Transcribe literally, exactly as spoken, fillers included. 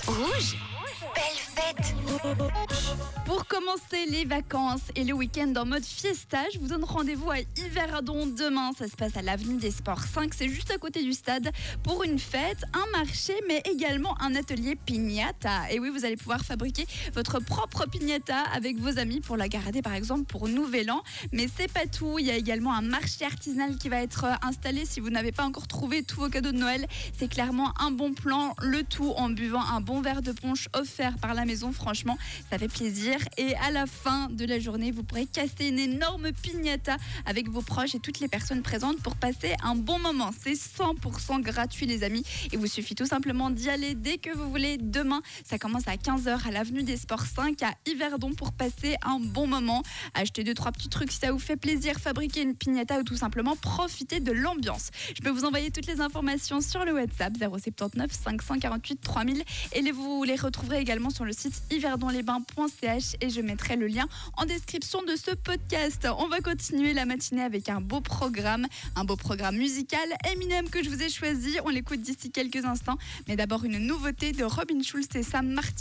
Rouge, belle fête. Pour commencer les vacances et le week-end en mode fiesta, je vous donne rendez-vous à Yverdon demain. Ça se passe à l'avenue des Sports cinq, c'est juste à côté du stade, pour une fête, un marché, mais également un atelier piñata. Et oui, vous allez pouvoir fabriquer votre propre piñata avec vos amis pour la garder par exemple pour Nouvel An. Mais c'est pas tout, il y a également un marché artisanal qui va être installé. Si vous n'avez pas encore trouvé tous vos cadeaux de Noël, c'est clairement un bon plan. Le tout en buvant un bon verre de punch offert par la maison. Franchement, ça fait plaisir. Et à la fin de la journée, vous pourrez casser une énorme piñata avec vos proches et toutes les personnes présentes pour passer un bon moment. C'est cent pour cent gratuit, les amis. Il vous suffit tout simplement d'y aller dès que vous voulez. Demain, ça commence à quinze heures à l'avenue des Sports cinq à Yverdon pour passer un bon moment. Achetez deux, trois petits trucs si ça vous fait plaisir. Fabriquer une piñata ou tout simplement profiter de l'ambiance. Je peux vous envoyer toutes les informations sur le WhatsApp zéro sept neuf cinq cent quarante-huit trois mille et vous les retrouverez également sur le site yverdon les bains point c h et je mettrai le lien en description de ce podcast. On va continuer la matinée avec un beau programme, un beau programme musical. Eminem que je vous ai choisi, on l'écoute d'ici quelques instants. Mais d'abord une nouveauté de Robin Schulz et Sam Martin.